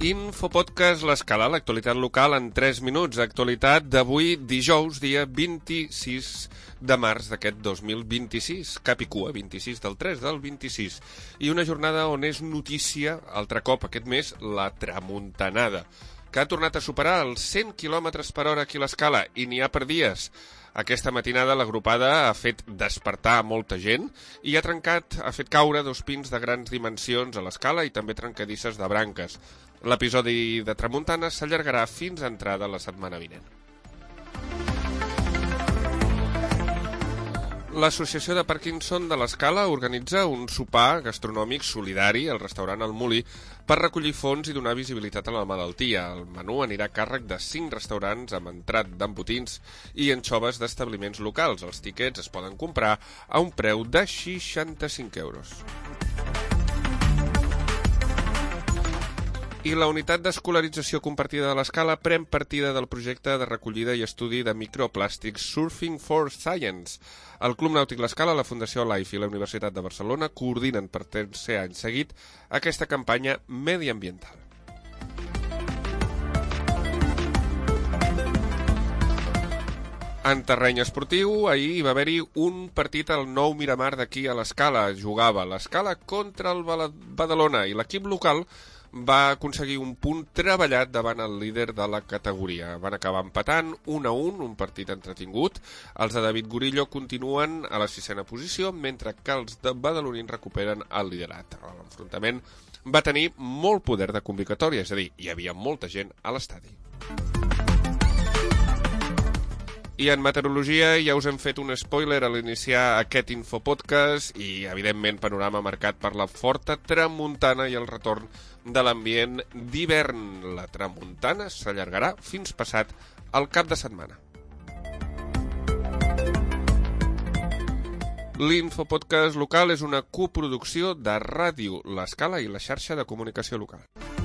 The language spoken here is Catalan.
Infopodcast L'Escala, l'actualitat local en 3 minuts. Actualitat d'avui, dijous, dia 26 de març d'aquest 2026. Cap i cua, 26 del 3 del 26. I una jornada on és notícia, altre cop aquest mes, la tramuntanada, que ha tornat a superar els 100 km per hora aquí a l'Escala, i n'hi ha per dies. Aquesta matinada l'agrupada ha fet despertar molta gent i ha fet caure 2 pins de grans dimensions a l'Escala i també trencadisses de branques. L'episodi de tramuntana s'allargarà fins a entrada la setmana vinent. L'Associació de Parkinson de l'Escala organitza un sopar gastronòmic solidari al restaurant El Molí per recollir fons i donar visibilitat a la malaltia. El menú anirà a càrrec de 5 restaurants amb entrat d'embotins i anxoves d'establiments locals. Els tiquets es poden comprar a un preu de 65 euros. I la unitat d'escolarització compartida de l'Escala pren partida del projecte de recollida i estudi de microplàstics Surfing for Science. El Club Nàutic L'Escala, la Fundació Life i la Universitat de Barcelona coordinen per tercer any seguit aquesta campanya mediambiental. En terreny esportiu, ahir va haver-hi un partit al Nou Miramar d'aquí a l'Escala. Jugava l'Escala contra el Badalona i l'equip local va aconseguir un punt treballat davant el líder de la categoria. Van acabar empatant 1-1, un partit entretingut. Els de David Gorillo continuen a la 6ª posició, mentre que els de badalonins recuperen el liderat. L'enfrontament va tenir molt poder de convocatòria, és a dir, hi havia molta gent a l'estadi. I en meteorologia ja us hem fet un spoiler a l'iniciar aquest infopodcast i, evidentment, panorama marcat per la forta tramuntana i el retorn de l'ambient d'hivern. La tramuntana s'allargarà fins passat el cap de setmana. L'Infopodcast local és una coproducció de Ràdio L'Escala i la xarxa de comunicació local.